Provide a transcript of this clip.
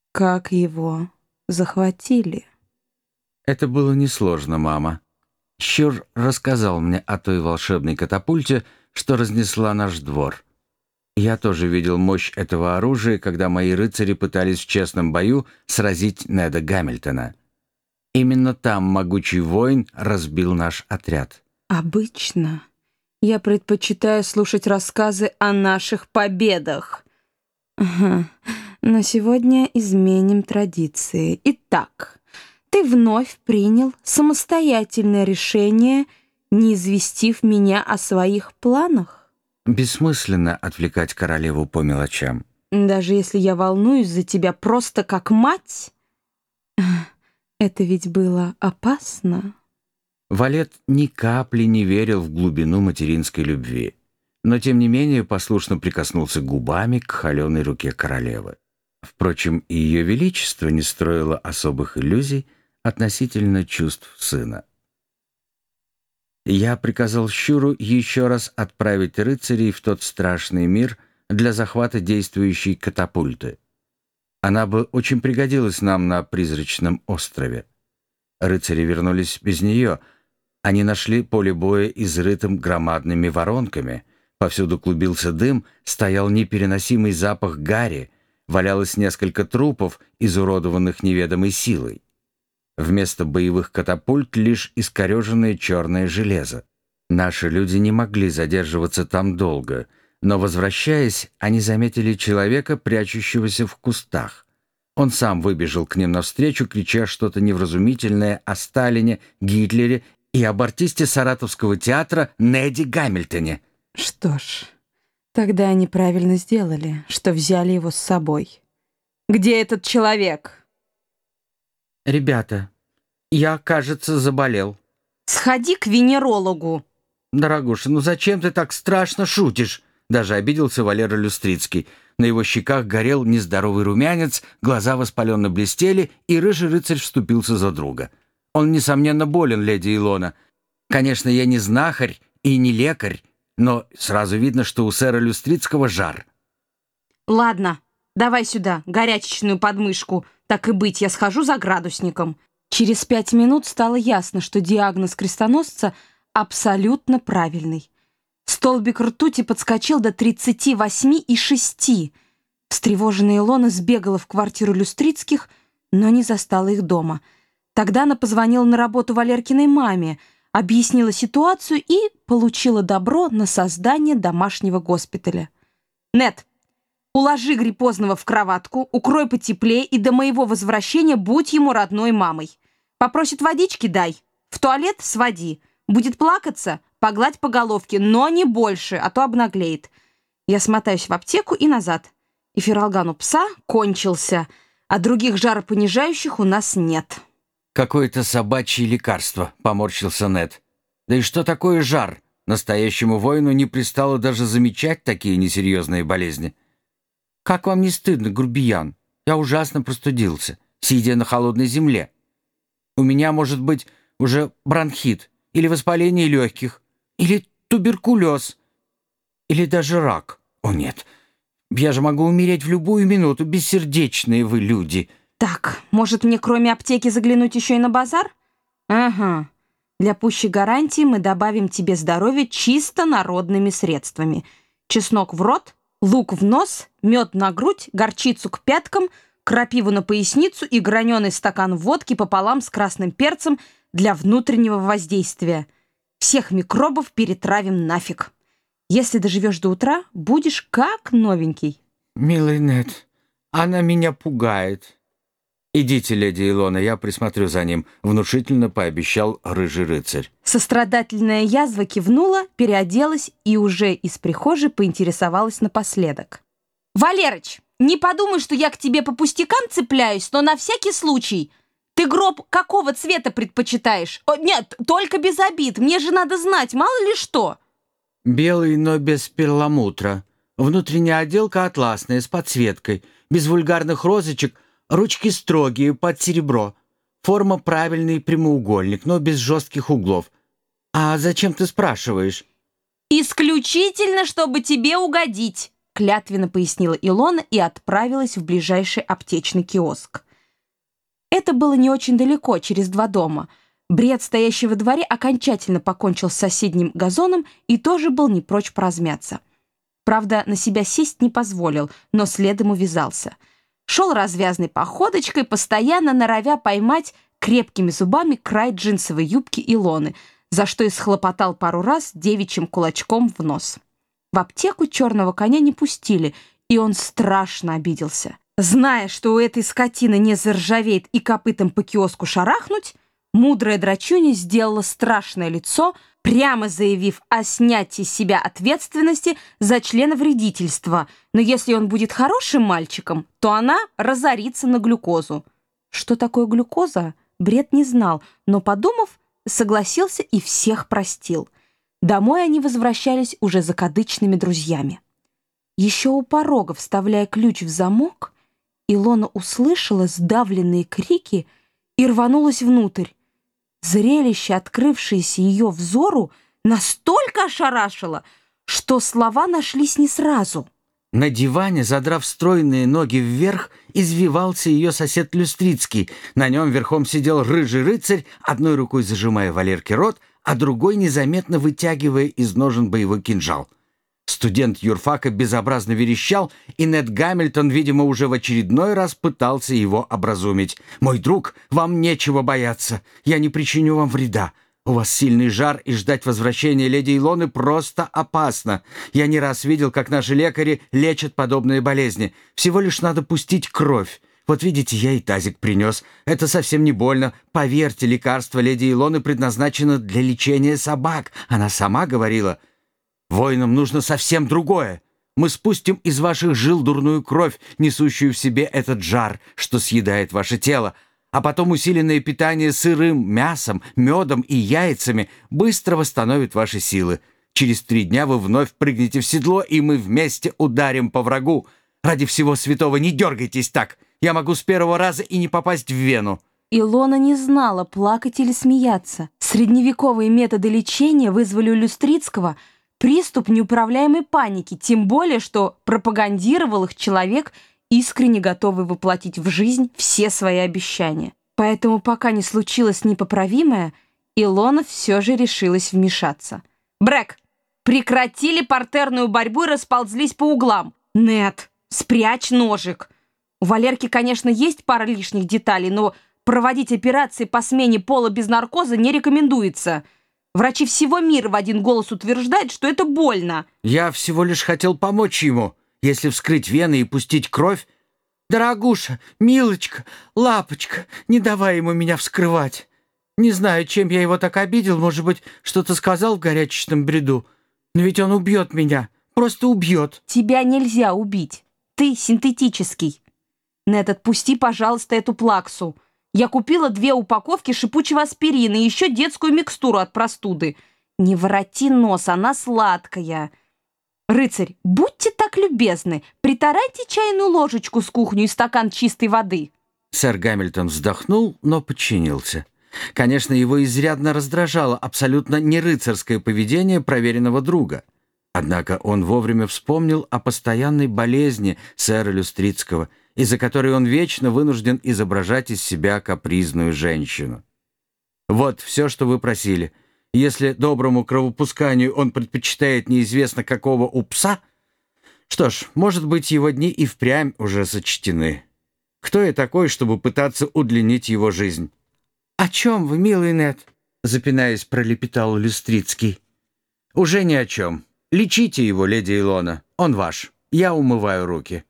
Как его захватили? Это было несложно, мама. Щур рассказал мне о той волшебной катапульте, что разнесла наш двор. Я тоже видел мощь этого оружия, когда мои рыцари пытались в честном бою сразить Неда Гамильтона. Именно там могучий воин разбил наш отряд. Обычно я предпочитаю слушать рассказы о наших победах. Ага. Но сегодня изменим традиции. Итак, ты вновь принял самостоятельное решение, не известив меня о своих планах? Бессмысленно отвлекать королеву по мелочам. Даже если я волнуюсь за тебя просто как мать? Это ведь было опасно. Валет ни капли не верил в глубину материнской любви, но тем не менее послушно прикоснулся губами к холеной руке королевы. Впрочем, и ее величество не строило особых иллюзий относительно чувств сына. Я приказал Щуру еще раз отправить рыцарей в тот страшный мир для захвата действующей катапульты. Она бы очень пригодилась нам на призрачном острове. Рыцари вернулись без нее. Они нашли поле боя изрытым громадными воронками. Повсюду клубился дым, стоял непереносимый запах гари, валялось несколько трупов, изуродованных неведомой силой. Вместо боевых катапульт лишь искореженное черное железо. Наши люди не могли задерживаться там долго, но, возвращаясь, они заметили человека, прячущегося в кустах. Он сам выбежал к ним навстречу, крича что-то невразумительное о Сталине, Гитлере и об артисте Саратовского театра Неде Гамильтоне. Что ж, тогда они правильно сделали, что взяли его с собой. Где этот человек? «Ребята, я, кажется, заболел». Сходи к венерологу. «Дорогуша, ну зачем ты так страшно шутишь?» Даже обиделся Валера Люстрицкий. На его щеках горел нездоровый румянец, глаза воспаленно блестели, и рыжий рыцарь вступился за друга. «Он, несомненно, болен, леди Илона. Конечно, я не знахарь и не лекарь, но сразу видно, что у сэра Люстрицкого жар». Ладно, давай сюда горячечную подмышку. Так и быть, я схожу за градусником. Через 5 минут стало ясно, что диагноз крестоносца абсолютно правильный. Столбик ртути подскочил до 38,6. Встревоженная Илона сбегала в квартиру Люстрицких, но не застала их дома. Тогда она позвонила на работу Валеркиной маме, объяснила ситуацию и получила добро на создание домашнего госпиталя. «Нет, уложи Гриппозного в кроватку, укрой потеплее и до моего возвращения будь ему родной мамой. Попросит водички — дай, в туалет — своди. Будет плакаться — погладь по головке, но не больше, а то обнаглеет. Я смотаюсь в аптеку и назад. Эфиралган у пса кончился, а других жаропонижающих у нас нет». «Какое-то собачье лекарство», — поморщился Нед. «Да и что такое жар? Настоящему воину не пристало даже замечать такие несерьезные болезни». «Как вам не стыдно, грубиян? Я ужасно простудился, сидя на холодной земле. У меня, может быть, уже бронхит, или воспаление легких, или туберкулез, или даже рак. О нет, я же могу умереть в любую минуту, бессердечные вы люди». Так, может, мне кроме аптеки заглянуть еще и на базар? Ага. Для пущей гарантии мы добавим тебе здоровье чисто народными средствами. Чеснок в рот, лук в нос, мед на грудь, горчицу к пяткам, крапиву на поясницу и граненый стакан водки пополам с красным перцем для внутреннего воздействия. Всех микробов перетравим нафиг. Если доживешь до утра, будешь как новенький. «Милый Нед, она меня пугает». «Идите, леди Илона, я присмотрю за ним», — внушительно пообещал рыжий рыцарь. Сострадательная язва кивнула, переоделась и уже из прихожей поинтересовалась напоследок. «Валерыч, не подумай, что я к тебе по пустякам цепляюсь, но на всякий случай. Ты гроб какого цвета предпочитаешь? О, нет, только без обид, мне же надо знать, мало ли что». «Белый, но без перламутра. Внутренняя отделка атласная, с подсветкой, без вульгарных розочек. Ручки строгие, под серебро. Форма правильный прямоугольник, но без жестких углов. А зачем ты спрашиваешь?» «Исключительно, чтобы тебе угодить. клятвенно пояснила Илона и отправилась в ближайший аптечный киоск. Это было не очень далеко, через 2 дома. Бред, стоящий во дворе, окончательно покончил с соседним газоном и тоже был не прочь поразмяться. Правда, на себя сесть не позволил, но следом увязался. Шел развязной походочкой, постоянно норовя поймать крепкими зубами край джинсовой юбки Илоны, за что и схлопотал пару раз девичьим кулачком в нос. В аптеку черного коня не пустили, и он страшно обиделся. Зная, что у этой скотины не заржавеет и копытом по киоску шарахнуть, мудрая драчуня сделала страшное лицо, прямо заявив о снятии с себя ответственности за членовредительство, но если он будет хорошим мальчиком, то она разорится на глюкозу. Что такое глюкоза, Бред не знал, но, подумав, согласился и всех простил. Домой они возвращались уже закадычными друзьями. Еще у порога, вставляя ключ в замок, Илона услышала сдавленные крики и рванулась внутрь. Зрелище, открывшееся ее взору, настолько ошарашило, что слова нашлись не сразу. На диване, задрав стройные ноги вверх, извивался ее сосед Люстрицкий. На нем верхом сидел рыжий рыцарь, одной рукой зажимая Валерке рот, а другой незаметно вытягивая из ножен боевой кинжал. Студент юрфака безобразно верещал, и Нед Гамильтон, видимо, уже в очередной раз пытался его образумить. «Мой друг, вам нечего бояться. Я не причиню вам вреда. У вас сильный жар, и ждать возвращения леди Илоны просто опасно. Я не раз видел, как наши лекари лечат подобные болезни. Всего лишь надо пустить кровь. Вот видите, я и тазик принес. Это совсем не больно. Поверьте, лекарство леди Илоны предназначено для лечения собак. Она сама говорила. Воинам нужно совсем другое. Мы спустим из ваших жил дурную кровь, несущую в себе этот жар, что съедает ваше тело. А потом усиленное питание сырым мясом, медом и яйцами быстро восстановит ваши силы. Через 3 дня вы вновь прыгнете в седло, и мы вместе ударим по врагу. Ради всего святого, не дергайтесь так. Я могу с 1-го раза и не попасть в вену». Илона не знала, плакать или смеяться. Средневековые методы лечения вызвали у Люстрицкого приступ неуправляемой паники, тем более, что пропагандировал их человек, искренне готовый воплотить в жизнь все свои обещания. Поэтому, пока не случилось непоправимое, Илона все же решилась вмешаться. «Брэк, прекратили партерную борьбу и расползлись по углам. Нет, спрячь ножик. У Валерки, конечно, есть пара лишних деталей, но проводить операции по смене пола без наркоза не рекомендуется. Врачи всего мира в один голос утверждают, что это больно». «Я всего лишь хотел помочь ему. Если вскрыть вены и пустить кровь...» «Дорогуша, милочка, лапочка, не давай ему меня вскрывать. Не знаю, чем я его так обидел, может быть, что-то сказал в горячечном бреду. Но ведь он убьет меня, просто убьет». «Тебя нельзя убить. Ты синтетический. Нед, отпусти, пожалуйста, эту плаксу. Я купила 2 упаковки шипучего аспирина и еще детскую микстуру от простуды. Не вороти нос, она сладкая. Рыцарь, будьте так любезны, притарайте чайную ложечку с кухни и стакан чистой воды». Сэр Гамильтон вздохнул, но подчинился. Конечно, его изрядно раздражало абсолютно не рыцарское поведение проверенного друга. Однако он вовремя вспомнил о постоянной болезни сэра Люстрицкого, из-за которой он вечно вынужден изображать из себя капризную женщину. «Вот все, что вы просили. Если доброму кровопусканию он предпочитает неизвестно какого у пса, что ж, может быть, его дни и впрямь уже сочтены. Кто я такой, чтобы пытаться удлинить его жизнь?» «О чем вы, милый Нед?» — запинаясь, пролепетал Люстрицкий. «Уже ни о чем. Лечите его, леди Илона. Он ваш. Я умываю руки».